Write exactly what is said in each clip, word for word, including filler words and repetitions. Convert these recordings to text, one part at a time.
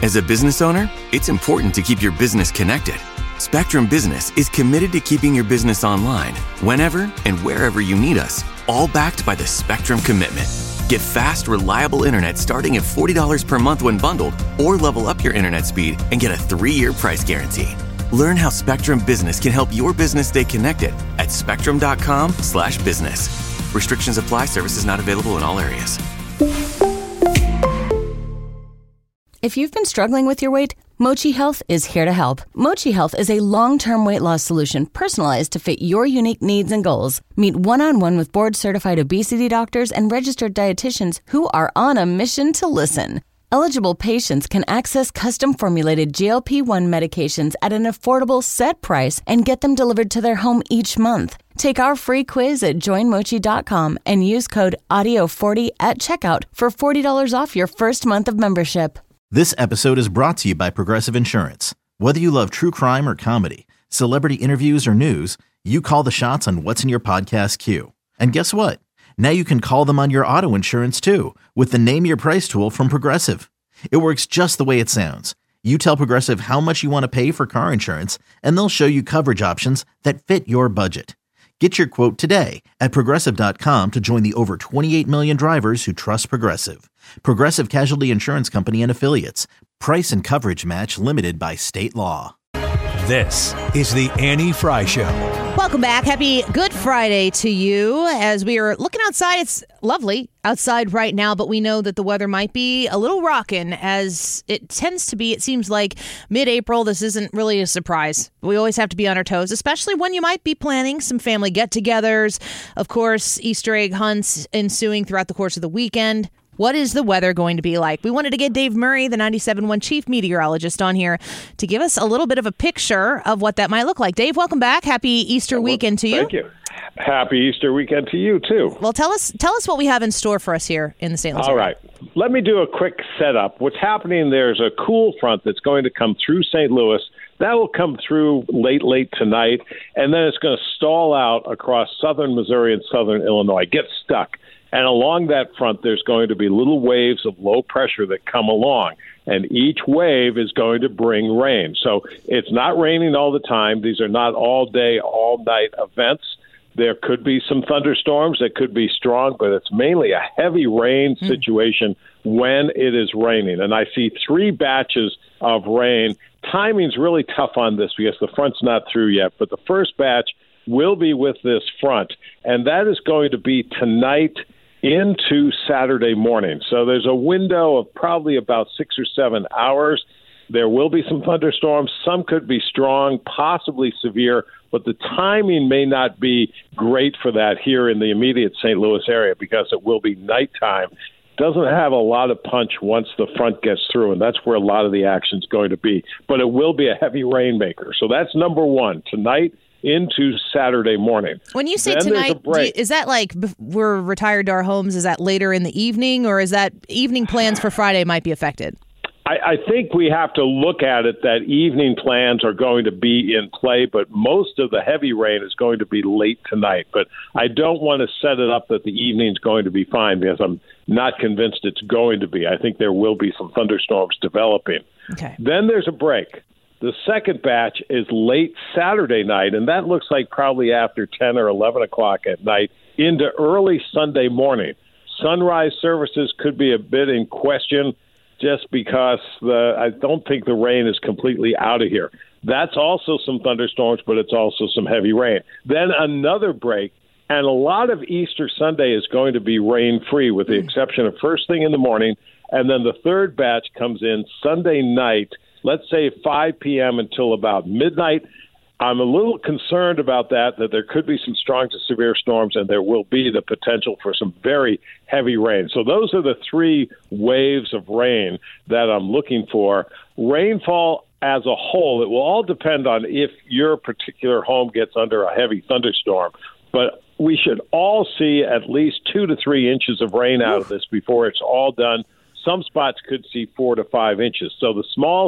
As a business owner, it's important to keep your business connected. Spectrum Business is committed to keeping your business online whenever and wherever you need us, all backed by the Spectrum Commitment. Get fast, reliable internet starting at forty dollars per month when bundled, or level up your internet speed and get a three-year price guarantee. Learn how Spectrum Business can help your business stay connected at spectrum.com slash business. Restrictions apply. Services not available in all areas. If you've been struggling with your weight, Mochi Health is here to help. Mochi Health is a long-term weight loss solution personalized to fit your unique needs and goals. Meet one-on-one with board-certified obesity doctors and registered dietitians who are on a mission to listen. Eligible patients can access custom-formulated G L P one medications at an affordable set price and get them delivered to their home each month. Take our free quiz at join mochi dot com and use code audio forty at checkout for forty dollars off your first month of membership. This episode is brought to you by Progressive Insurance. Whether you love true crime or comedy, celebrity interviews or news, you call the shots on what's in your podcast queue. And guess what? Now you can call them on your auto insurance too with the Name Your Price tool from Progressive. It works just the way it sounds. You tell Progressive how much you want to pay for car insurance, and they'll show you coverage options that fit your budget. Get your quote today at progressive dot com to join the over twenty-eight million drivers who trust Progressive. Progressive Casualty Insurance Company and Affiliates. Price and coverage match limited by state law. This is the Annie Fry Show. Welcome back. Happy Good Friday to you. As we are looking outside, it's lovely outside right now, but we know that the weather might be a little rockin' as it tends to be. It seems like mid-April, this isn't really a surprise. We always have to be on our toes, especially when you might be planning some family get-togethers. Of course, Easter egg hunts ensuing throughout the course of the weekend. What is the weather going to be like? We wanted to get Dave Murray, the ninety-seven point one chief meteorologist, on here to give us a little bit of a picture of what that might look like. Dave, welcome back. Happy Easter well, weekend to you. Thank you. Happy Easter weekend to you, too. Well, tell us tell us what we have in store for us here in the Saint Louis area. All right. Let me do a quick setup. What's happening, there's a cool front that's going to come through Saint Louis. That will come through late, late tonight, and then it's going to stall out across southern Missouri and southern Illinois, get stuck. And along that front, there's going to be little waves of low pressure that come along. And each wave is going to bring rain. So it's not raining all the time. These are not all-day, all-night events. There could be some thunderstorms that could be strong, but it's mainly a heavy rain situation mm. when it is raining. And I see three batches of rain. Timing's really tough on this because the front's not through yet. But the first batch will be with this front. And that is going to be tonight into Saturday morning. So there's a window of probably about six or seven hours. There will be some thunderstorms. Some could be strong, possibly severe, but the timing may not be great for that here in the immediate Saint Louis area because it will be nighttime. Doesn't have a lot of punch once the front gets through, and that's where a lot of the action is going to be. But it will be a heavy rainmaker. So that's number one. Tonight into Saturday morning. When you say then tonight, do you, is that like we're retired to our homes? Is that later in the evening, or is that evening plans for Friday might be affected? I, I think we have to look at it that evening plans are going to be in play, but most of the heavy rain is going to be late tonight. But I don't want to set it up that the evening's going to be fine because I'm not convinced it's going to be. I think there will be some thunderstorms developing. Okay. Then there's a break. The second batch is late Saturday night, and that looks like probably after ten or eleven o'clock at night into early Sunday morning. Sunrise services could be a bit in question just because the I don't think the rain is completely out of here. That's also some thunderstorms, but it's also some heavy rain. Then another break, and a lot of Easter Sunday is going to be rain-free with the exception of first thing in the morning, and then the third batch comes in Sunday night, let's say five p.m. until about midnight. I'm a little concerned about that, that there could be some strong to severe storms, and there will be the potential for some very heavy rain. So those are the three waves of rain that I'm looking for. Rainfall as a whole, it will all depend on if your particular home gets under a heavy thunderstorm. But we should all see at least two to three inches of rain out of this before it's all done. Some spots could see four to five inches. So the small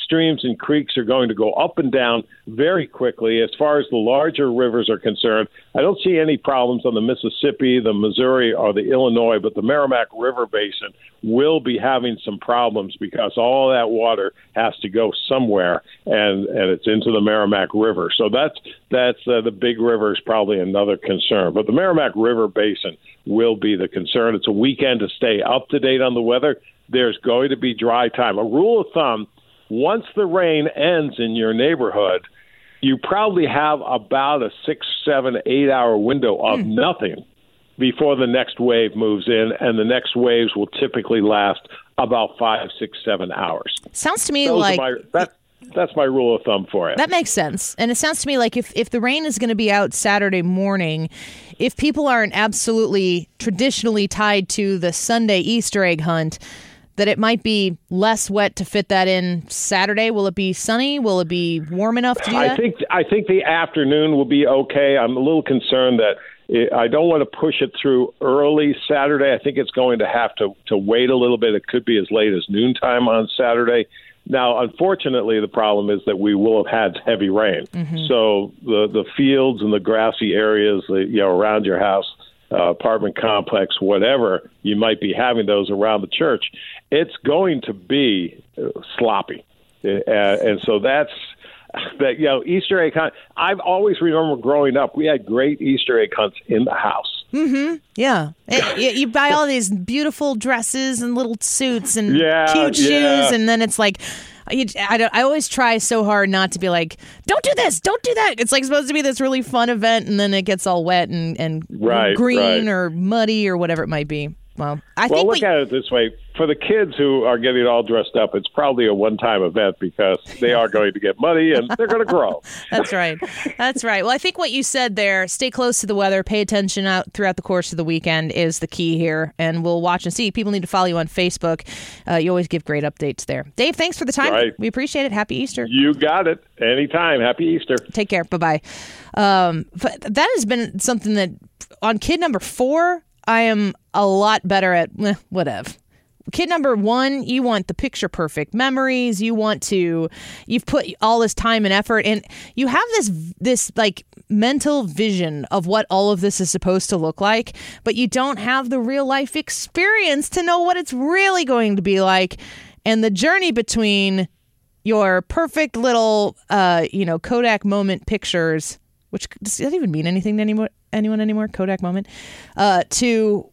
streams and creeks are going to go up and down very quickly. As far as the larger rivers are concerned, I don't see any problems on the Mississippi, the Missouri, or the Illinois, but the Merrimack River Basin will be having some problems because all that water has to go somewhere, and, and it's into the Merrimack River. So that's that's uh, the big river is probably another concern. But the Merrimack River Basin will be the concern. It's a weekend to stay up to date on the weather. There's going to be dry time. A rule of thumb, once the rain ends in your neighborhood, you probably have about a six, seven, eight-hour window of mm. nothing before the next wave moves in, and the next waves will typically last about five, six, seven hours. Sounds to me Those like my, that, that's my rule of thumb for it. That makes sense. And it sounds to me like if, if the rain is going to be out Saturday morning, if people aren't absolutely traditionally tied to the Sunday Easter egg hunt, that it might be less wet to fit that in Saturday. Will it be sunny? Will it be warm enough to do that? I think I think the afternoon will be okay. I'm a little concerned that I don't want to push it through early Saturday. I think it's going to have to, to wait a little bit. It could be as late as noontime on Saturday. Now, unfortunately, the problem is that we will have had heavy rain. Mm-hmm. So the, the fields and the grassy areas, you know, around your house, uh, apartment complex, whatever, you might be having those around the church. It's going to be uh, sloppy. Uh, and so that's that, you know, Easter egg hunt. I've always remember growing up, we had great Easter egg hunts in the house. Mm-hmm. Yeah. It, you, you buy all these beautiful dresses and little suits and yeah, cute yeah. shoes. And then it's like, you, I, don't, I always try so hard not to be like, don't do this, don't do that. It's like supposed to be this really fun event, and then it gets all wet and, and right, green right. or muddy or whatever it might be. Well, I well, think look we, at it this way. For the kids who are getting all dressed up, it's probably a one-time event because they are going to get muddy and they're going to grow. That's right. That's right. Well, I think what you said there, stay close to the weather, pay attention out throughout the course of the weekend is the key here, and we'll watch and see. People need to follow you on Facebook. Uh, you always give great updates there. Dave, thanks for the time. Right. We appreciate it. Happy Easter. You got it. Anytime. Happy Easter. Take care. Bye-bye. Um, but that has been something that on kid number four, I am a lot better at eh, whatever. Kid number one, you want the picture perfect memories. You want to, you've put all this time and effort, and you have this, this like mental vision of what all of this is supposed to look like, but you don't have the real life experience to know what it's really going to be like. And the journey between your perfect little, uh, you know, Kodak moment pictures, which does that even mean anything to anyone, anyone anymore? Kodak moment, uh, to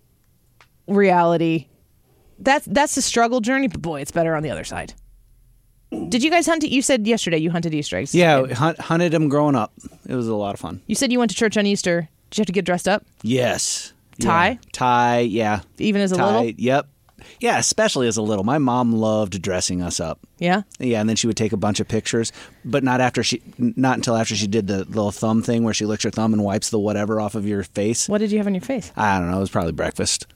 reality. That's that's the struggle journey, but boy, it's better on the other side. Did you guys hunt it? You said yesterday you hunted Easter eggs. Yeah, hunt, hunted them growing up. It was a lot of fun. You said you went to church on Easter. Did you have to get dressed up? Yes. Tie? Yeah. Tie, yeah. Even as a Tie, little? Yep. Yeah, especially as a little. My mom loved dressing us up. Yeah? Yeah, and then she would take a bunch of pictures, but not after she, not until after she did the little thumb thing where she licks her thumb and wipes the whatever off of your face. What did you have on your face? I don't know. It was probably breakfast.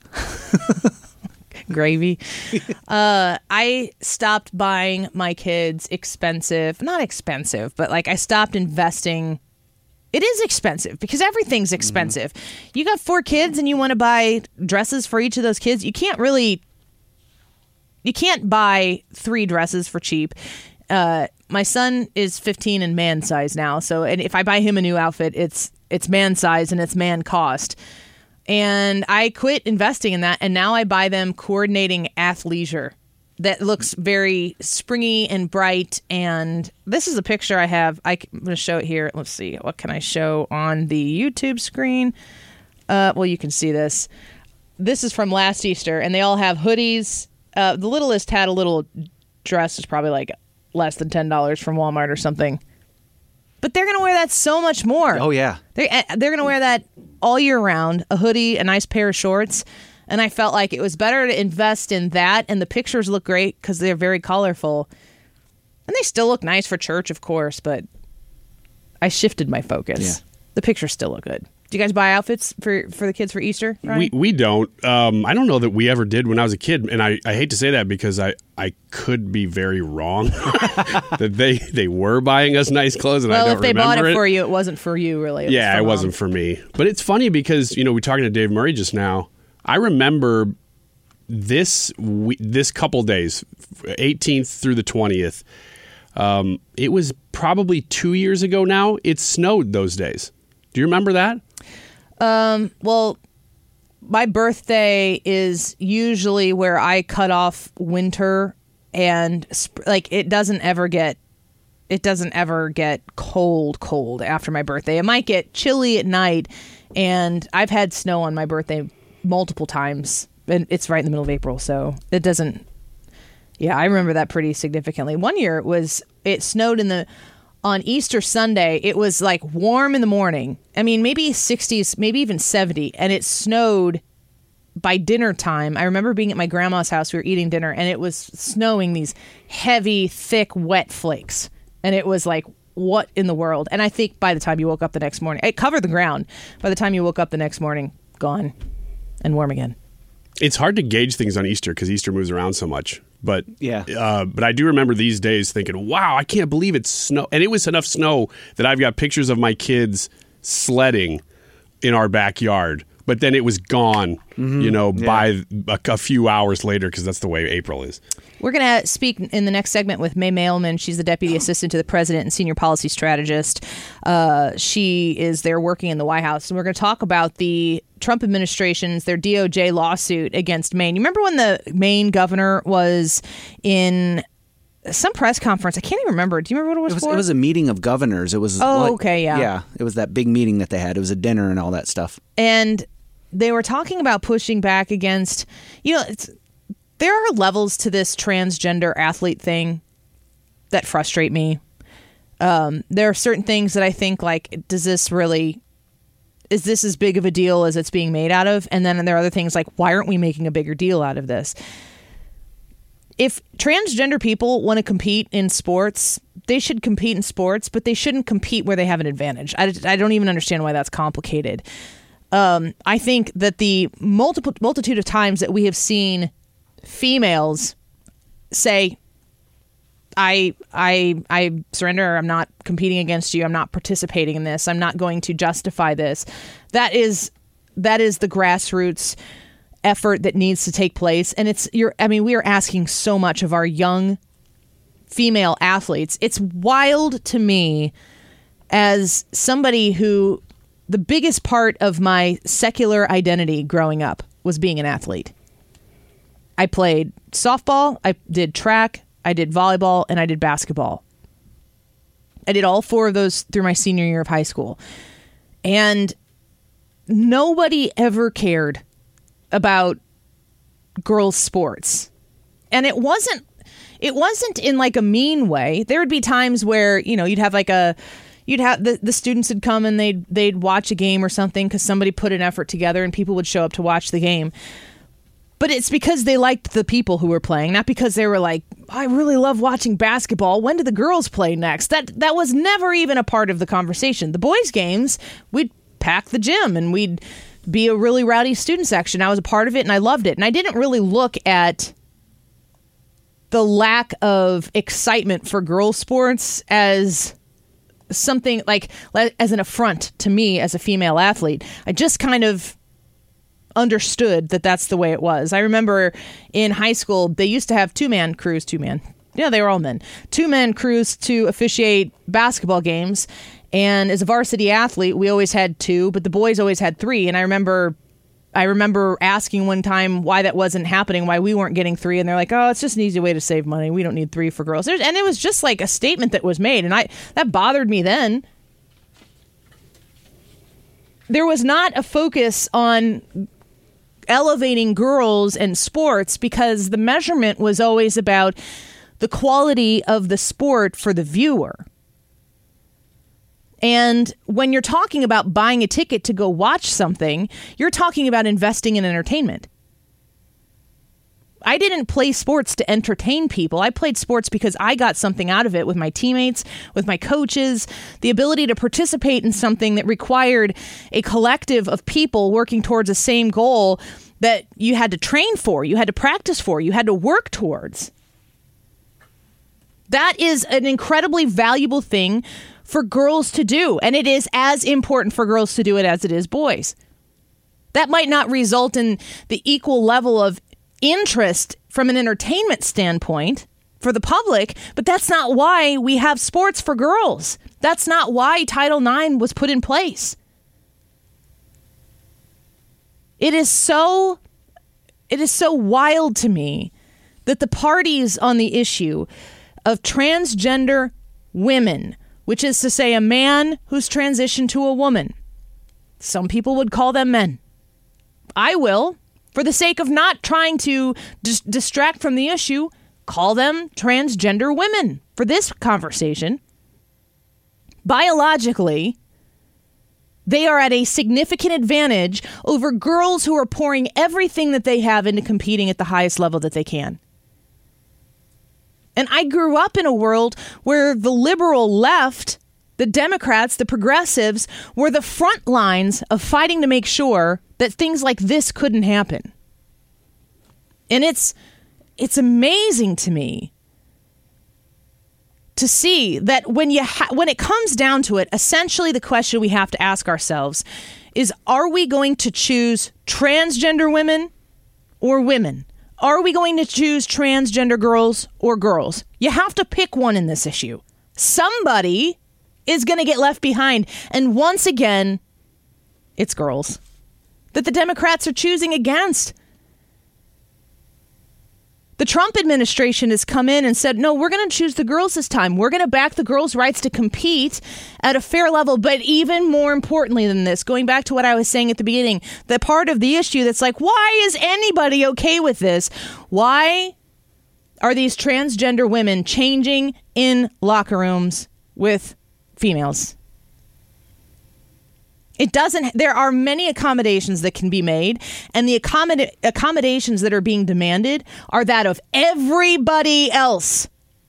Gravy. uh, I stopped buying my kids expensive, not expensive, but like I stopped investing. It is expensive because everything's expensive. Mm-hmm. You got four kids and you want to buy dresses for each of those kids. You can't really, you can't buy three dresses for cheap. Uh, my son is fifteen and man size now. So, and if I buy him a new outfit, it's, it's man size and it's man cost. And I quit investing in that, and now I buy them coordinating athleisure that looks very springy and bright. And this is a picture I have. I, I'm going to show it here. Let's see. What can I show on the YouTube screen? Uh, well, you can see this. This is from last Easter, and they all have hoodies. Uh, the littlest had a little dress. It's probably like less than ten dollars from Walmart or something. But they're going to wear that so much more. Oh, yeah. They're, they're going to wear that all year round, a hoodie, a nice pair of shorts. And I felt like it was better to invest in that. And the pictures look great because they're very colorful. And they still look nice for church, of course. But I shifted my focus. Yeah. The pictures still look good. Do you guys buy outfits for, for the kids for Easter, Ryan? We we don't. Um, I don't know that we ever did when I was a kid, and I, I hate to say that because I, I could be very wrong that they, they were buying us nice clothes, and well, I don't if they remember bought it, it for you, it wasn't for you, really. It yeah, was it mom. wasn't for me. But it's funny because you know we're talking to Dave Murray just now. I remember this we, this couple days, eighteenth through the twentieth. Um, it was probably two years ago now. It snowed those days. Do you remember that? Um, well, my birthday is usually where I cut off winter, and sp- like it doesn't ever get it doesn't ever get cold cold after my birthday. It might get chilly at night, and I've had snow on my birthday multiple times, and it's right in the middle of April, so it doesn't. Yeah, I remember that pretty significantly. One year it was it snowed in the on Easter Sunday. It was like warm in the morning. I mean, maybe sixties, maybe even seventy, and it snowed by dinner time. I remember being at my grandma's house. We were eating dinner, and it was snowing these heavy, thick, wet flakes. And it was like, what in the world? And I think by the time you woke up the next morning, it covered the ground. By the time you woke up the next morning, gone and warm again. It's hard to gauge things on Easter because Easter moves around so much. But yeah, uh, but I do remember these days thinking, wow, I can't believe it's snow. And it was enough snow that I've got pictures of my kids sledding in our backyard. But then it was gone, mm-hmm. you know, yeah. by a, a few hours later, because that's the way April is. We're going to speak in the next segment with May Mailman. She's the Deputy Assistant to the President and Senior Policy Strategist. Uh, she is there working in the White House. And we're going to talk about the Trump administration's, their D O J lawsuit against Maine. You remember when the Maine governor was in some press conference? I can't even remember. Do you remember what it was, it was for? It was a meeting of governors. It was Oh, like, okay, yeah. Yeah, it was that big meeting that they had. It was a dinner and all that stuff. And they were talking about pushing back against, you know, it's, there are levels to this transgender athlete thing that frustrate me. Um, there are certain things that I think, like, does this really, is this as big of a deal as it's being made out of? And then there are other things like, why aren't we making a bigger deal out of this? If transgender people want to compete in sports, they should compete in sports, but they shouldn't compete where they have an advantage. I, I don't even understand why that's complicated. Um, I think that the multiple multitude of times that we have seen females say, I I I surrender, I'm not competing against you, I'm not participating in this, I'm not going to justify this. That is that is the grassroots effort that needs to take place. And it's you're I mean, we are asking so much of our young female athletes. It's wild to me as somebody who the biggest part of my secular identity growing up was being an athlete. I played softball, I did track, I did volleyball, and I did basketball. I did all four of those through my senior year of high school. And nobody ever cared about girls' sports. And it wasn't it wasn't in like a mean way. There would be times where, you know, you'd have like a You'd have the, the students would come and they'd they'd watch a game or something because somebody put an effort together and people would show up to watch the game. But it's because they liked the people who were playing, not because they were like, I really love watching basketball. When do the girls play next? That that was never even a part of the conversation. The boys' games, we'd pack the gym and we'd be a really rowdy student section. I was a part of it and I loved it. And I didn't really look at the lack of excitement for girls' sports as something like as an affront to me as a female athlete. I just kind of understood that that's the way it was. I remember in high school, they used to have two-man crews, two-man. Yeah, they were all men. Two-man crews to officiate basketball games. And as a varsity athlete, we always had two, but the boys always had three. And I remember I remember asking one time why that wasn't happening, why we weren't getting three. And they're like, oh, it's just an easy way to save money. We don't need three for girls. There's, and it was just like a statement that was made. And I that bothered me then. There was not a focus on elevating girls and sports because the measurement was always about the quality of the sport for the viewer. And when you're talking about buying a ticket to go watch something, you're talking about investing in entertainment. I didn't play sports to entertain people. I played sports because I got something out of it with my teammates, with my coaches, the ability to participate in something that required a collective of people working towards the same goal that you had to train for, you had to practice for, you had to work towards. That is an incredibly valuable thing for girls to do, and it is as important for girls to do it as it is boys. That might not result in the equal level of interest from an entertainment standpoint, for the public, but that's not why we have sports for girls. That's not why Title nine was put in place. It is so, it is so wild to me that the parties on the issue of transgender women, which is to say a man who's transitioned to a woman, some people would call them men. I will, for the sake of not trying to dis- distract from the issue, call them transgender women for this conversation. Biologically, they are at a significant advantage over girls who are pouring everything that they have into competing at the highest level that they can. And I grew up in a world where the liberal left, the Democrats, the progressives, were the front lines of fighting to make sure that things like this couldn't happen. And it's it's amazing to me to see that when you ha- when it comes down to it, essentially the question we have to ask ourselves is, are we going to choose transgender women or women? Are we going to choose transgender girls or girls? You have to pick one in this issue. Somebody is going to get left behind. And once again, it's girls that the Democrats are choosing against. The Trump administration has come in and said, no, we're going to choose the girls this time. We're going to back the girls' rights to compete at a fair level. But even more importantly than this, going back to what I was saying at the beginning, the part of the issue that's like, why is anybody okay with this? Why are these transgender women changing in locker rooms with females? It doesn't, there are many accommodations that can be made, and the accommod- accommodations that are being demanded are that of everybody else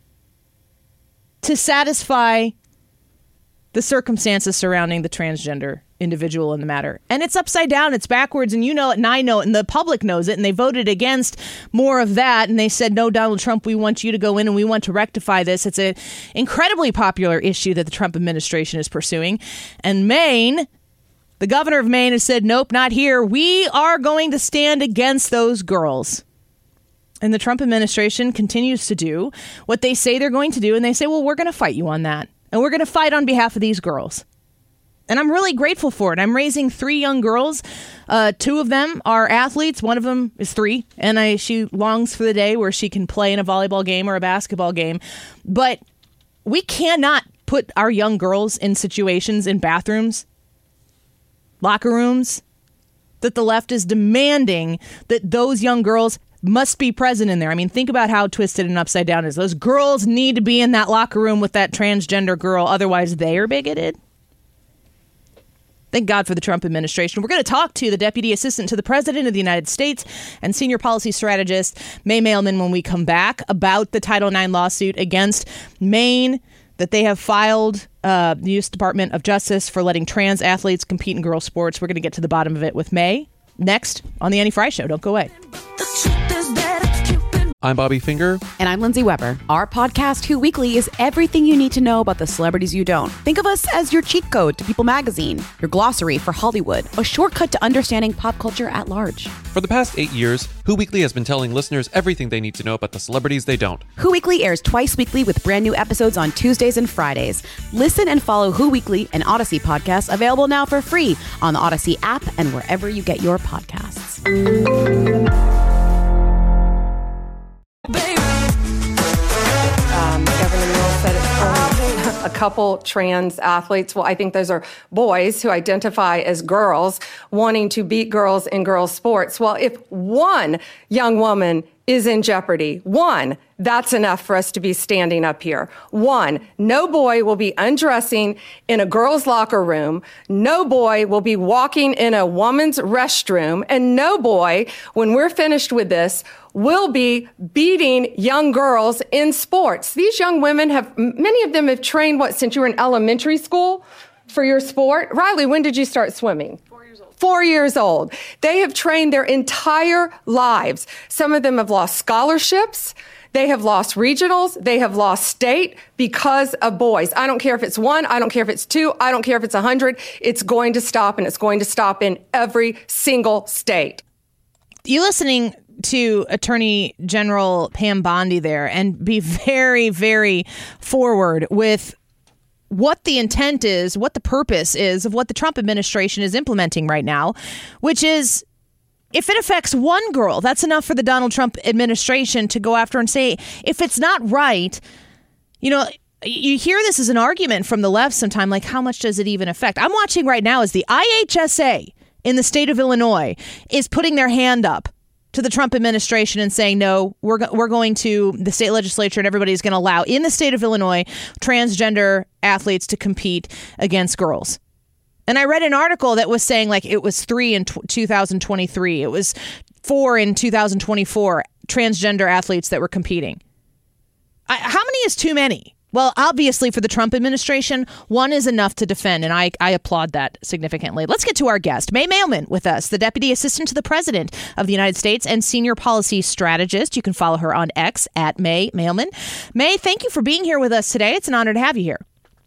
to satisfy the circumstances surrounding the transgender individual in the matter. And it's upside down, it's backwards, and you know it, and I know it, and the public knows it, and they voted against more of that, and they said, no, Donald Trump, we want you to go in and we want to rectify this. It's an incredibly popular issue that the Trump administration is pursuing. And Maine, the governor of Maine, has said, nope, not here. We are going to stand against those girls. And the Trump administration continues to do what they say they're going to do. And they say, well, we're going to fight you on that. And we're going to fight on behalf of these girls. And I'm really grateful for it. I'm raising three young girls. Uh, two of them are athletes. One of them is three. And I, she longs for the day where she can play in a volleyball game or a basketball game. But we cannot put our young girls in situations in bathrooms, locker rooms, that the left is demanding that those young girls must be present in there. I mean, think about how twisted and upside down it is. Those girls need to be in that locker room with that transgender girl. Otherwise, they are bigoted. Thank God for the Trump administration. We're going to talk to the Deputy Assistant to the President of the United States and Senior Policy Strategist May Mailman when we come back about the Title nine lawsuit against Maine that they have filed, uh, the U S Department of Justice, for letting trans athletes compete in girls' sports. We're going to get to the bottom of it with May next on the Annie Fry Show. Don't go away. I'm Bobby Finger. And I'm Lindsay Weber. Our podcast, Who Weekly, is everything you need to know about the celebrities you don't. Think of us as your cheat code to People Magazine, your glossary for Hollywood, a shortcut to understanding pop culture at large. For the past eight years, Who Weekly has been telling listeners everything they need to know about the celebrities they don't. Who Weekly airs twice weekly with brand new episodes on Tuesdays and Fridays. Listen and follow Who Weekly, an Odyssey podcast, available now for free on the Odyssey app and wherever you get your podcasts. Um, Governor Newell said it's only a couple trans athletes. Well, I think those are boys who identify as girls wanting to beat girls in girls' sports. Well, if one young woman is in jeopardy, one, that's enough for us to be standing up here. One, no boy will be undressing in a girl's locker room. No boy will be walking in a woman's restroom. And no boy, when we're finished with this, will be beating young girls in sports. These young women have, many of them have trained, what, since you were in elementary school for your sport? Riley, when did you start swimming? Four years old. They have trained their entire lives. Some of them have lost scholarships. They have lost regionals. They have lost state because of boys. I don't care if it's one. I don't care if it's two. I don't care if it's a hundred. It's going to stop, and it's going to stop in every single state. You listening to Attorney General Pam Bondi there and be very, very forward with what the intent is, what the purpose is of what the Trump administration is implementing right now, which is if it affects one girl, that's enough for the Donald Trump administration to go after and say, if it's not right, you know, you hear this as an argument from the left sometime, like how much does it even affect? I'm watching right now as the I H S A in the state of Illinois is putting their hand up to the Trump administration and saying, no, we're go- we're going to, the state legislature and everybody's going to allow in the state of Illinois transgender athletes to compete against girls. And I read an article that was saying like it was three in t- two thousand twenty-three. It was four in two thousand twenty-four transgender athletes that were competing. I, how many is too many? Well, obviously for the Trump administration, one is enough to defend, and I, I applaud that significantly. Let's get to our guest, May Mailman with us, the Deputy Assistant to the President of the United States and Senior Policy Strategist. You can follow her on X at May Mailman. May, thank you for being here with us today. It's an honor to have you here.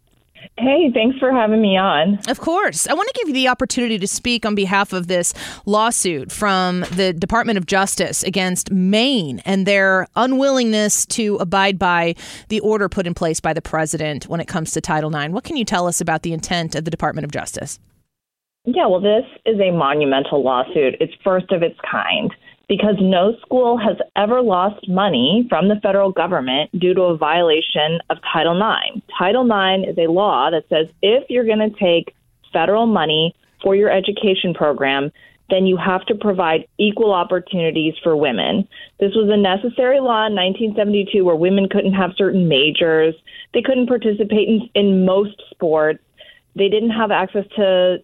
Hey, thanks for having me on. Of course. I want to give you the opportunity to speak on behalf of this lawsuit from the Department of Justice against Maine and their unwillingness to abide by the order put in place by the president when it comes to Title nine. What can you tell us about the intent of the Department of Justice? Yeah, well, this is a monumental lawsuit. It's first of its kind, because no school has ever lost money from the federal government due to a violation of Title nine. Title nine is a law that says if you're going to take federal money for your education program, then you have to provide equal opportunities for women. This was a necessary law in nineteen seventy-two where women couldn't have certain majors. They couldn't participate in, in most sports. They didn't have access to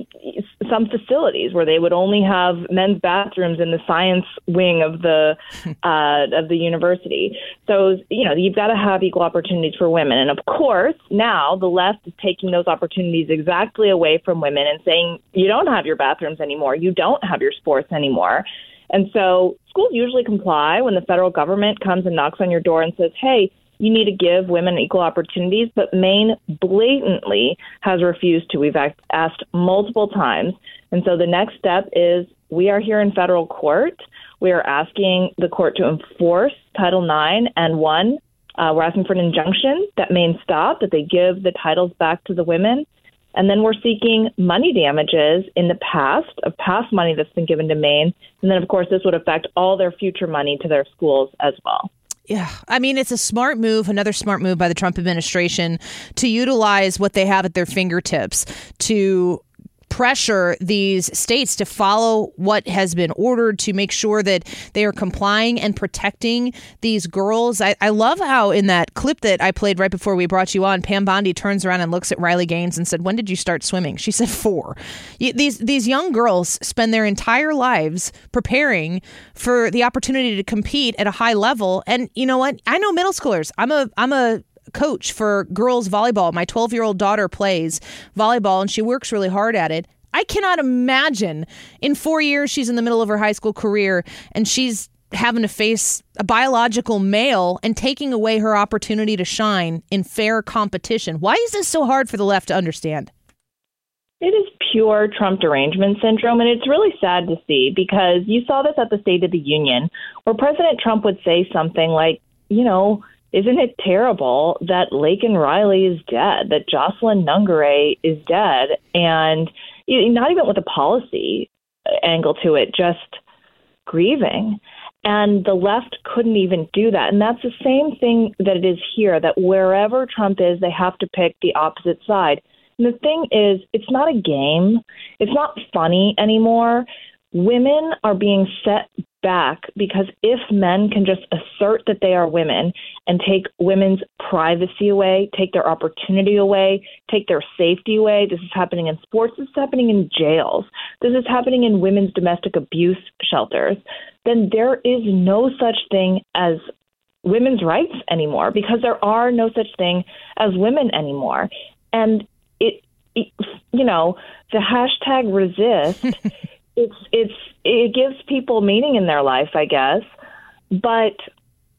some facilities where they would only have men's bathrooms in the science wing of the uh, of the university. So, you know, you've got to have equal opportunities for women. And of course, now the left is taking those opportunities exactly away from women and saying, you don't have your bathrooms anymore. You don't have your sports anymore. And so schools usually comply when the federal government comes and knocks on your door and says, hey, you need to give women equal opportunities, but Maine blatantly has refused to. We've asked multiple times. And so the next step is we are here in federal court. We are asking the court to enforce Title nine. And one, uh, we're asking for an injunction that Maine stop, that they give the titles back to the women. And then we're seeking money damages in the past, of past money that's been given to Maine. And then, of course, this would affect all their future money to their schools as well. Yeah, I mean, it's a smart move, another smart move by the Trump administration to utilize what they have at their fingertips to pressure these states to follow what has been ordered, to make sure that they are complying and protecting these girls. I, I love how in that clip that I played right before we brought you on, Pam Bondi turns around and looks at Riley Gaines and said, when did you start swimming? She said four. These, these young girls spend their entire lives preparing for the opportunity to compete at a high level. And you know what? I know middle schoolers. I'm a I'm a coach for girls volleyball. My twelve-year-old daughter plays volleyball and she works really hard at it. I cannot imagine in four years she's in the middle of her high school career and she's having to face a biological male and taking away her opportunity to shine in fair competition. Why is this so hard for the left to understand? It is pure Trump derangement syndrome, and it's really sad to see because you saw this at the State of the Union where President Trump would say something like, you know, isn't it terrible that Laken Riley is dead, that Jocelyn Nungaray is dead, and not even with a policy angle to it, just grieving. And the left couldn't even do that. And that's the same thing that it is here, that wherever Trump is, they have to pick the opposite side. And the thing is, it's not a game. It's not funny anymore. Women are being set back because if men can just assert that they are women and take women's privacy away, take their opportunity away, take their safety away, this is happening in sports, this is happening in jails, this is happening in women's domestic abuse shelters, then there is no such thing as women's rights anymore because there are no such thing as women anymore. And it, it you know, the hashtag resist It's it's it gives people meaning in their life, I guess, but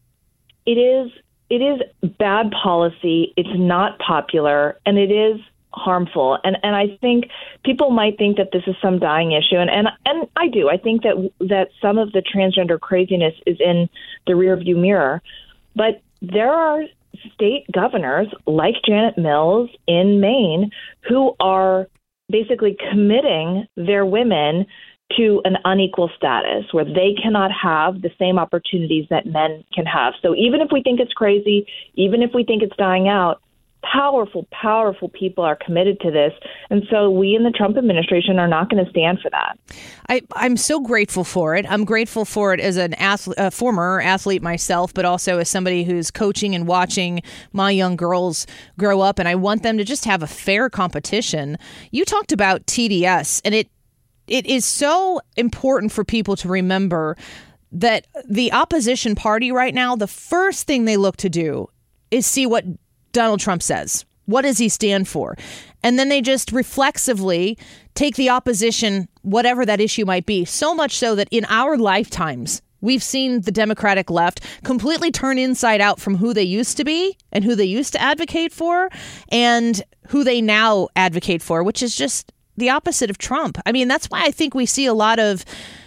it is it is bad policy. It's not popular, and it is harmful. And and I think people might think that this is some dying issue. And, and, and I do. I think that that some of the transgender craziness is in the rearview mirror. But there are state governors like Janet Mills in Maine who are basically committing their women to an unequal status where they cannot have the same opportunities that men can have. So even if we think it's crazy, even if we think it's dying out, powerful, powerful people are committed to this. And so we in the Trump administration are not going to stand for that. I, I'm so grateful for it. I'm grateful for it as an athlete, a former athlete myself, but also as somebody who's coaching and watching my young girls grow up. And I want them to just have a fair competition. You talked about T D S, and it it is so important for people to remember that the opposition party right now, the first thing they look to do is see what Donald Trump says. What does he stand for? And then they just reflexively take the opposition, whatever that issue might be, so much so that in our lifetimes, we've seen the Democratic left completely turn inside out from who they used to be and who they used to advocate for and who they now advocate for, which is just the opposite of Trump. I mean, that's why I think we see a lot of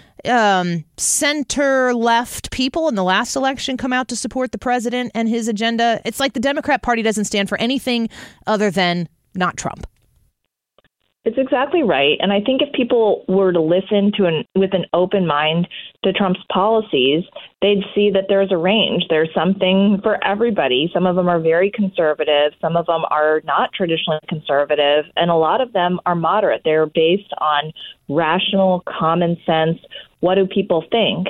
um, center-left people in the last election come out to support the president and his agenda. It's like the Democrat Party doesn't stand for anything other than not Trump. It's exactly right. And I think if people were to listen to an with an open mind to Trump's policies, they'd see that there's a range. There's something for everybody. Some of them are very conservative. Some of them are not traditionally conservative. And a lot of them are moderate. They're based on rational, common sense. What do people think?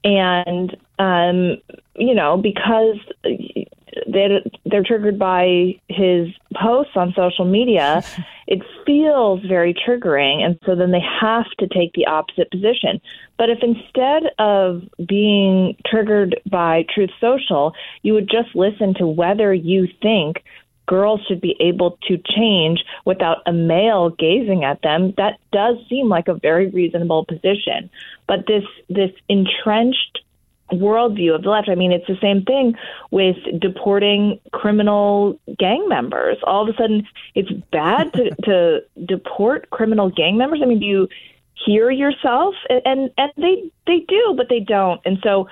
And, um, you know, because they're, they're triggered by his posts on social media, it feels very triggering. And so then they have to take the opposite position. But if instead of being triggered by Truth Social, you would just listen to whether you think girls should be able to change without a male gazing at them, that does seem like a very reasonable position. But this this entrenched worldview of the left, I mean, it's the same thing with deporting criminal gang members. All of a sudden, it's bad to, to deport criminal gang members. I mean, do you hear yourself? And and they they do, but they don't. And so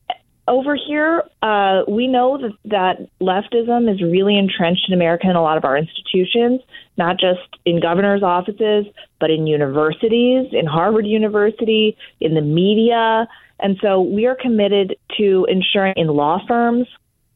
over here, uh, we know that, that leftism is really entrenched in America in a lot of our institutions, not just in governor's offices, but in universities, in Harvard University, in the media. And so we are committed to ensuring in law firms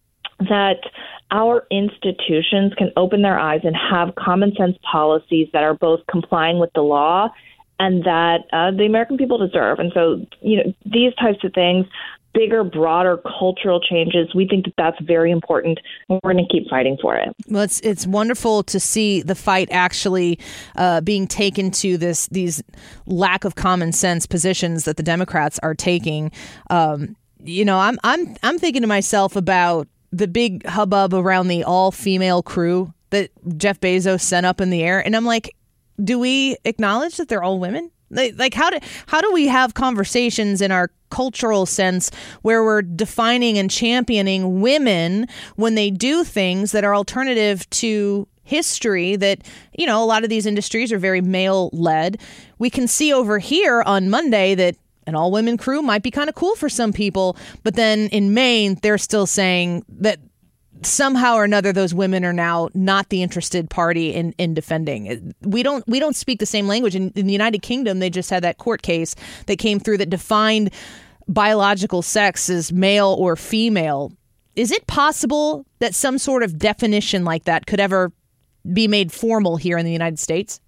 that our institutions can open their eyes and have common sense policies that are both complying with the law and that uh, the American people deserve. And so, you know, these types of things, bigger, broader cultural changes, we think that that's very important, and we're going to keep fighting for it. Well, it's it's wonderful to see the fight actually uh, being taken to this these lack of common sense positions that the Democrats are taking. Um, you know, I'm I'm I'm thinking to myself about the big hubbub around the all-female crew that Jeff Bezos sent up in the air, and I'm like, do we acknowledge that they're all women? Like, like how do how do we have conversations in our cultural sense where we're defining and championing women when they do things that are alternative to history that, you know, a lot of these industries are very male led. We can see over here on Monday that an all women crew might be kind of cool for some people. But then in Maine, they're still saying that somehow or another, those women are now not the interested party in, in defending. We don't we don't speak the same language. In, in the United Kingdom, they just had that court case that came through that defined biological sex as male or female. Is it possible that some sort of definition like that could ever be made formal here in the United States?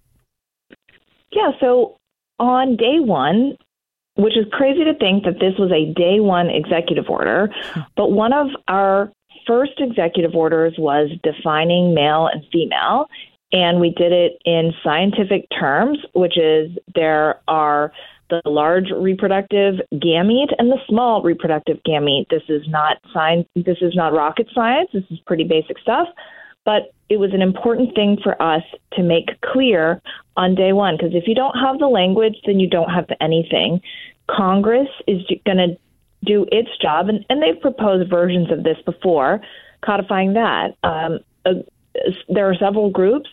Yeah, so on day one, which is crazy to think that this was a day one executive order, but one of our first executive orders was defining male and female, and we did it in scientific terms, which is there are the large reproductive gamete and the small reproductive gamete. This is not science. This is not rocket science. This is pretty basic stuff, but it was an important thing for us to make clear on day one, because if you don't have the language, then you don't have anything. Congress is going to do its job, and, and they've proposed versions of this before, codifying that. Um, uh, there are several groups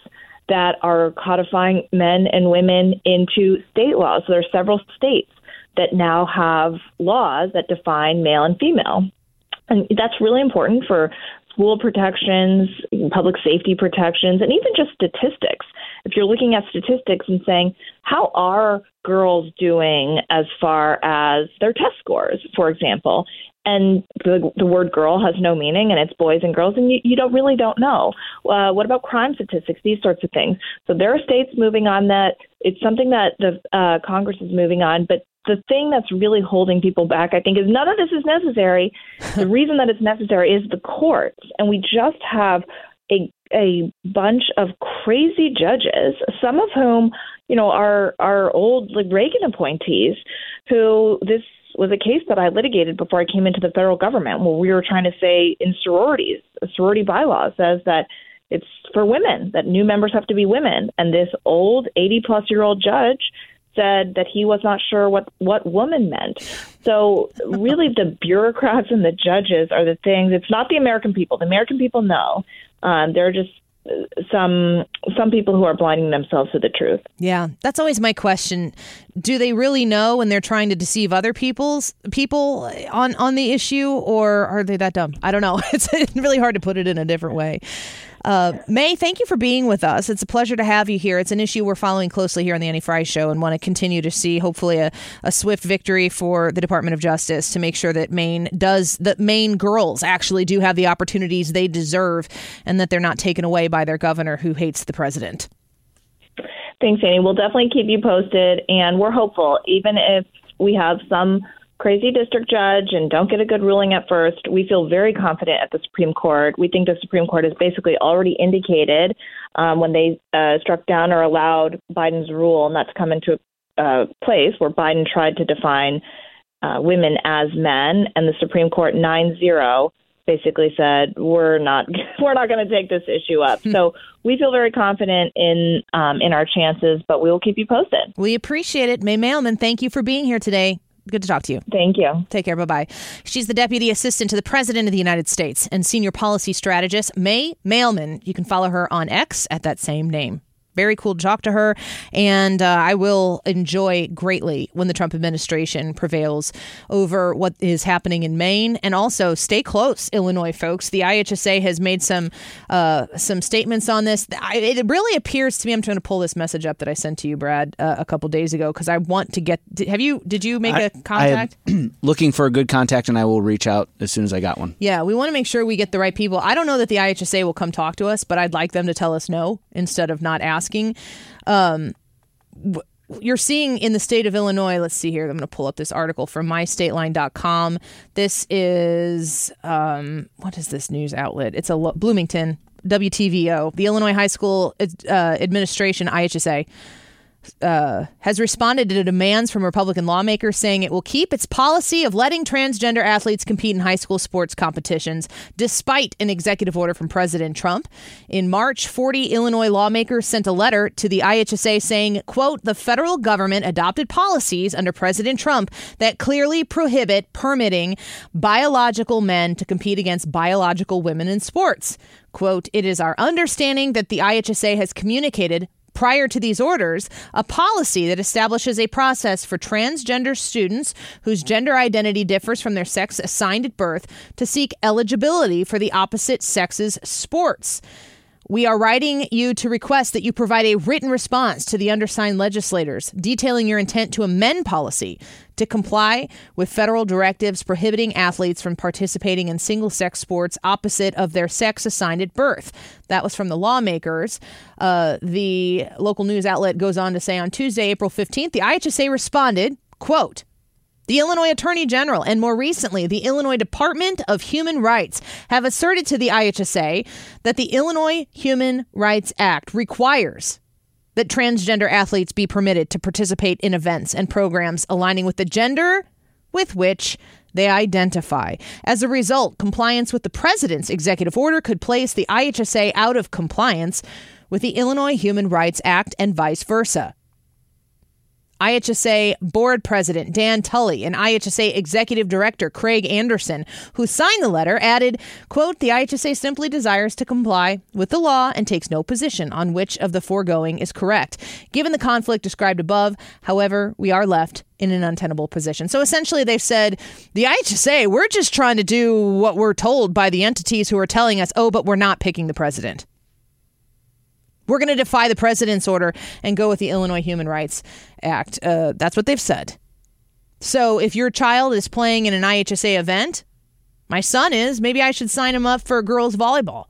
that are codifying men and women into state laws. So there are several states that now have laws that define male and female. And that's really important for school protections, public safety protections, and even just statistics. If you're looking at statistics and saying, how are girls doing as far as their test scores, for example? And the, the word girl has no meaning, and it's boys and girls, and you, you don't really don't know. Uh, what about crime statistics, these sorts of things? So there are states moving on that. It's something that the uh, Congress is moving on, but the thing that's really holding people back, I think, is none of this is necessary. The reason that it's necessary is the courts, and we just have a a bunch of crazy judges, some of whom, you know, are are old like Reagan appointees, who this was a case that I litigated before I came into the federal government, where we were trying to say in sororities, a sorority bylaw says that it's for women, that new members have to be women, and this old eighty plus year old judge said that he was not sure what, what woman meant. So really the bureaucrats and the judges are the things. It's not the American people. The American people know. Um, there are just some some people who are blinding themselves to the truth. Yeah, that's always my question. Do they really know when they're trying to deceive other people's people on, on the issue, or are they that dumb? I don't know. It's really hard to put it in a different way. Uh, May, thank you for being with us. It's a pleasure to have you here. It's an issue we're following closely here on the Annie Frey Show and want to continue to see, hopefully, a, a swift victory for the Department of Justice to make sure that Maine does, that Maine girls actually do have the opportunities they deserve and that they're not taken away by their governor who hates the president. Thanks, Annie. We'll definitely keep you posted, and we're hopeful, even if we have some crazy district judge and don't get a good ruling at first, we feel very confident at the Supreme Court. We think the Supreme Court has basically already indicated um, when they uh, struck down or allowed Biden's rule not to come into a uh, place where Biden tried to define uh, women as men, and the Supreme Court nine zero basically said we're not we're not going to take this issue up. So we feel very confident in um, in our chances, but we will keep you posted. We appreciate it. May Mailman, thank you for being here today. Good to talk to you. Thank you. Take care. Bye-bye. She's the Deputy Assistant to the President of the United States and Senior Policy Strategist, May Mailman. You can follow her on X at that same name. Very cool to talk to her, and uh, I will enjoy greatly when the Trump administration prevails over what is happening in Maine. And also, stay close, Illinois folks. The I H S A has made some uh, some statements on this. I, it really appears to me, I'm trying to pull this message up that I sent to you, Brad, uh, a couple days ago, because I want to get. Have you? Did you make I, a contact? I am looking for a good contact, and I will reach out as soon as I got one. Yeah, we want to make sure we get the right people. I don't know that the I H S A will come talk to us, but I'd like them to tell us no instead of not asking. Um, you're seeing in the state of Illinois, let's see here, I'm going to pull up this article from my state line dot com. This is, um, what is this news outlet? It's a Bloomington, W T V O, the Illinois High School uh, Administration, I H S A. Uh, has responded to demands from Republican lawmakers saying it will keep its policy of letting transgender athletes compete in high school sports competitions despite an executive order from President Trump. In March, forty Illinois lawmakers sent a letter to the I H S A saying, quote, the federal government adopted policies under President Trump that clearly prohibit permitting biological men to compete against biological women in sports. Quote, it is our understanding that the I H S A has communicated prior to these orders, a policy that establishes a process for transgender students whose gender identity differs from their sex assigned at birth to seek eligibility for the opposite sex's sports. We are writing you to request that you provide a written response to the undersigned legislators detailing your intent to amend policy to comply with federal directives prohibiting athletes from participating in single-sex sports opposite of their sex assigned at birth. That was from the lawmakers. Uh, the local news outlet goes on to say on Tuesday, April fifteenth, the I H S A responded, quote, the Illinois Attorney General and more recently the Illinois Department of Human Rights have asserted to the I H S A that the Illinois Human Rights Act requires that transgender athletes be permitted to participate in events and programs aligning with the gender with which they identify. As a result, compliance with the president's executive order could place the I H S A out of compliance with the Illinois Human Rights Act and vice versa. I H S A board president Dan Tully and I H S A executive director Craig Anderson, who signed the letter, added, quote, the I H S A simply desires to comply with the law and takes no position on which of the foregoing is correct. Given the conflict described above, however, we are left in an untenable position. So essentially they've said, the I H S A, we're just trying to do what we're told by the entities who are telling us, oh, but we're not picking the president. We're going to defy the president's order and go with the Illinois Human Rights Act. Uh, that's what they've said. So if your child is playing in an I H S A event, my son is, maybe I should sign him up for girls volleyball.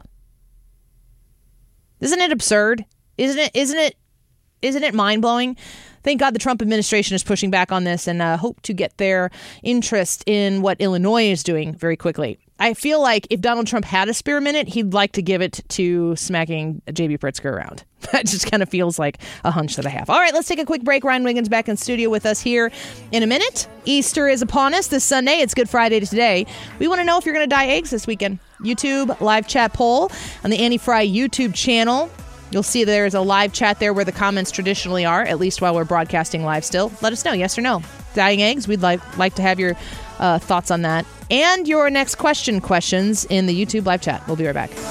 Isn't it absurd? Isn't it? Isn't it? Isn't it mind-blowing? Thank God the Trump administration is pushing back on this and uh, hope to get their interest in what Illinois is doing very quickly. I feel like if Donald Trump had a spare minute, he'd like to give it to smacking J B. Pritzker around. That just kind of feels like a hunch that I have. All right, let's take a quick break. Ryan Wiggins back in studio with us here in a minute. Easter is upon us this Sunday. It's Good Friday today. We want to know if you're going to dye eggs this weekend. YouTube live chat poll on the Annie Fry YouTube channel. You'll see there's a live chat there where the comments traditionally are, at least while we're broadcasting live still. Let us know, yes or no. Dyeing eggs, we'd like, like to have your uh, thoughts on that. And your next question questions in the YouTube live chat. We'll be right back.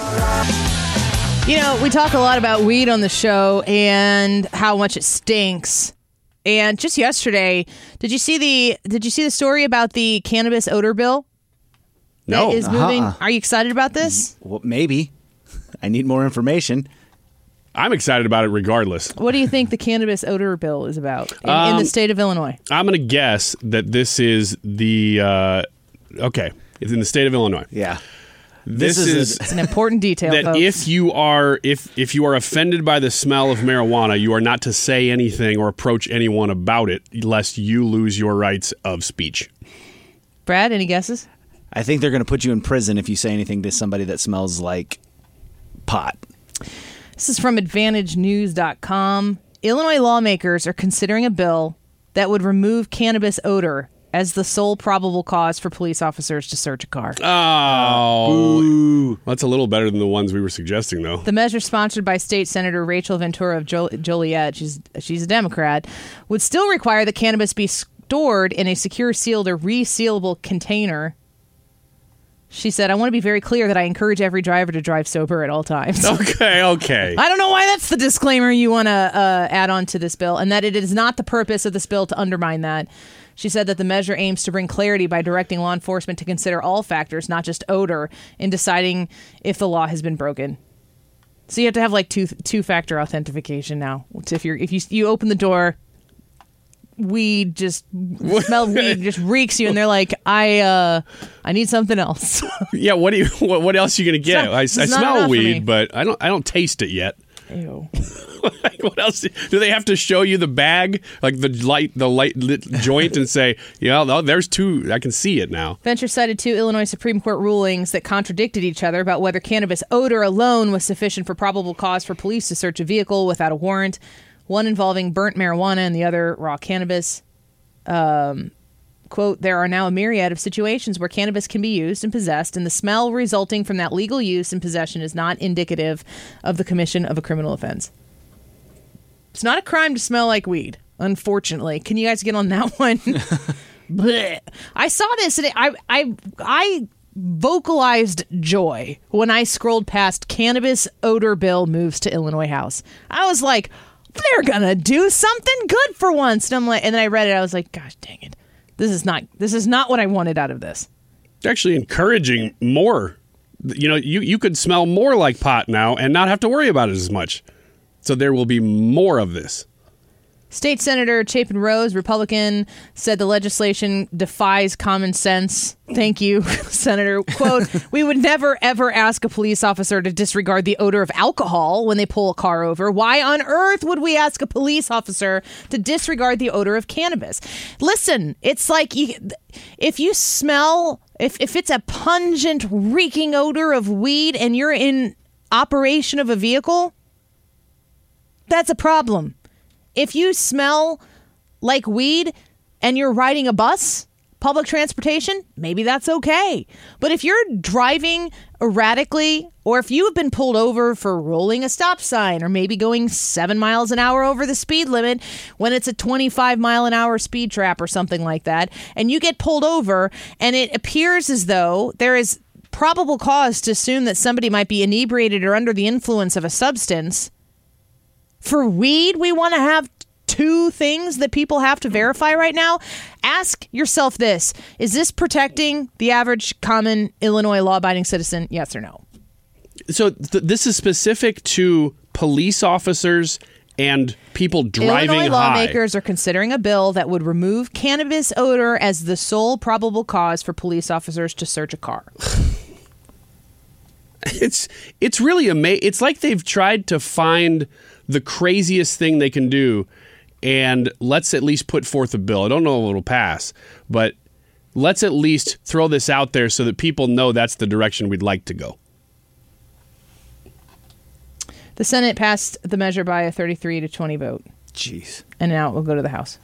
You know, we talk a lot about weed on the show and how much it stinks. And just yesterday, did you see the did you see the story about the cannabis odor bill? No. That is moving. Uh-huh. Are you excited about this? Well, maybe. I need more information. I'm excited about it regardless. What do you think the cannabis odor bill is about in, um, in the state of Illinois? I'm going to guess that this is the, uh, okay, it's in the state of Illinois. Yeah. This, this is, is a, it's an important detail, that folks. if you are if if you are offended by the smell of marijuana, you are not to say anything or approach anyone about it, lest you lose your rights of speech. Brad, any guesses? I think they're going to put you in prison if you say anything to somebody that smells like pot. This is from advantage news dot com. Illinois lawmakers are considering a bill that would remove cannabis odor as the sole probable cause for police officers to search a car. Oh, Boo. That's a little better than the ones we were suggesting, though. The measure, sponsored by State Senator Rachel Ventura of Jol- Joliet, she's, she's a Democrat, would still require that cannabis be stored in a secure, sealed, or resealable container. She said, I want to be very clear that I encourage every driver to drive sober at all times. Okay, okay. I don't know why that's the disclaimer you want to uh, add on to this bill, and that it is not the purpose of this bill to undermine that. She said that the measure aims to bring clarity by directing law enforcement to consider all factors, not just odor, in deciding if the law has been broken. So you have to have like two two factor authentication now. If you're if you you open the door, weed just smell weed just reeks you, and they're like, I uh I need something else. Yeah, what do you what, what else are you gonna get? Not, I, I smell weed, but I don't I don't taste it yet. Ew. What else do they have to show you? The bag, like the light, the light lit joint, and say, "Yeah, you know, there's two. I can see it now." Venture cited two Illinois Supreme Court rulings that contradicted each other about whether cannabis odor alone was sufficient for probable cause for police to search a vehicle without a warrant. One involving burnt marijuana and the other raw cannabis. Um, quote, there are now a myriad of situations where cannabis can be used and possessed, and the smell resulting from that legal use and possession is not indicative of the commission of a criminal offense. It's not a crime to smell like weed, unfortunately. Can you guys get on that one? Blech. I saw this and I, I, I vocalized joy when I scrolled past cannabis odor bill moves to Illinois House. I was like, they're gonna do something good for once. And I'm like, and then I read it. I was like, gosh, dang it, this is not this is not what I wanted out of this. It's actually encouraging more. You know, you you could smell more like pot now and not have to worry about it as much. So there will be more of this. State Senator Chapin Rose, Republican, said the legislation defies common sense. Thank you, Senator. Quote, we would never, ever ask a police officer to disregard the odor of alcohol when they pull a car over. Why on earth would we ask a police officer to disregard the odor of cannabis? Listen, it's like you, if you smell, if, if it's a pungent, reeking odor of weed and you're in operation of a vehicle, that's a problem. If you smell like weed and you're riding a bus, public transportation, maybe that's okay. But if you're driving erratically, or if you have been pulled over for rolling a stop sign, or maybe going seven miles an hour over the speed limit when it's a twenty-five mile an hour speed trap or something like that, and you get pulled over and it appears as though there is probable cause to assume that somebody might be inebriated or under the influence of a substance. For weed, we want to have two things that people have to verify right now. Ask yourself this. Is this protecting the average common Illinois law-abiding citizen? Yes or no? So th- this is specific to police officers and people driving Illinois high. lawmakers are considering a bill that would remove cannabis odor as the sole probable cause for police officers to search a car. It's it's really amazing. It's like they've tried to find the craziest thing they can do, and let's at least put forth a bill. I don't know if it'll pass, but let's at least throw this out there so that people know that's the direction we'd like to go. The Senate passed the measure by a thirty-three to twenty vote. Jeez. And now it will go to the House.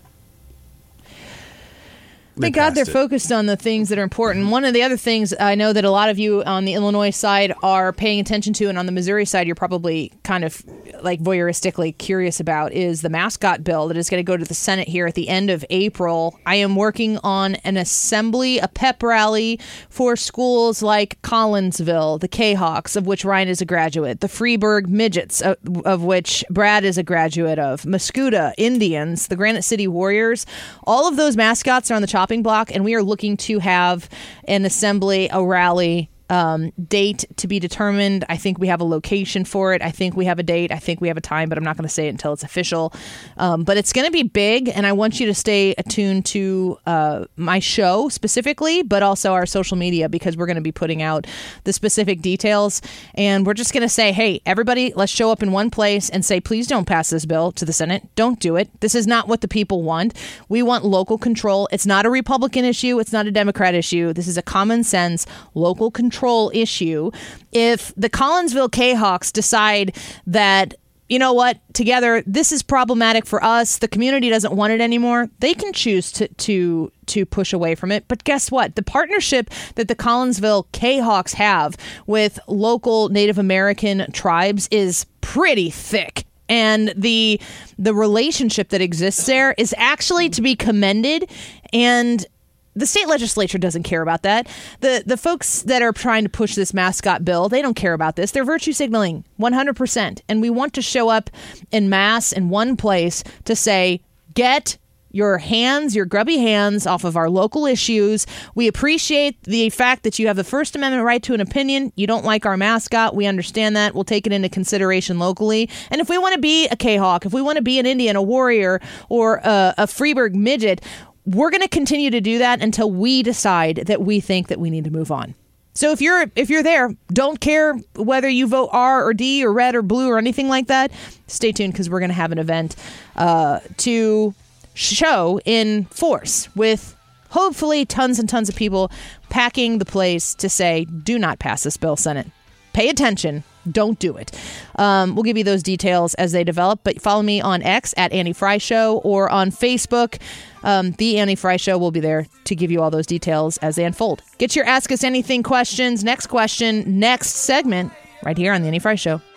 Thank God they're it. focused on the things that are important. One of the other things I know that a lot of you on the Illinois side are paying attention to, and on the Missouri side you're probably kind of like voyeuristically curious about, is the mascot bill that is going to go to the Senate here at the end of April. I am working on an assembly, a pep rally for schools like Collinsville, the K-Hawks, of which Ryan is a graduate, the Freeburg Midgets, of, of which Brad is a graduate of, Muscuda Indians, the Granite City Warriors. All of those mascots are on the chopping block, and we are looking to have an assembly, a rally, um, date to be determined. I think we have a location for it. I think we have a date. I think we have a time, but I'm not going to say it until it's official. Um, but it's going to be big, and I want you to stay attuned to uh, my show specifically, but also our social media, because we're going to be putting out the specific details. And we're just going to say, hey, everybody, let's show up in one place and say, please don't pass this bill to the Senate. Don't do it. This is not what the people want. We want local control. It's not a Republican issue. It's not a Democrat issue. This is a common sense local control issue. If the Collinsville K-Hawks decide that, you know what, together, this is problematic for us, the community doesn't want it anymore, they can choose to to to push away from it. But guess what? The partnership that the Collinsville K-Hawks have with local Native American tribes is pretty thick. And the the relationship that exists there is actually to be commended, and the state legislature doesn't care about that. The the folks that are trying to push this mascot bill, they don't care about this. They're virtue signaling one hundred percent. And we want to show up en masse in one place to say, get your hands, your grubby hands off of our local issues. We appreciate the fact that you have the First Amendment right to an opinion. You don't like our mascot. We understand that. We'll take it into consideration locally. And if we want to be a K-Hawk, if we want to be an Indian, a Warrior, or a, a Freeburg Midget, we're going to continue to do that until we decide that we think that we need to move on. So if you're if you're there, don't care whether you vote R or D or red or blue or anything like that. Stay tuned, because we're going to have an event uh, to show in force with hopefully tons and tons of people packing the place to say, do not pass this bill, Senate. Pay attention. Don't do it. Um, we'll give you those details as they develop, but follow me on X at Annie Fry Show, or on Facebook. Um, the Annie Fry Show will be there to give you all those details as they unfold. Get your Ask Us Anything questions. Next question, next segment, right here on the Annie Fry Show.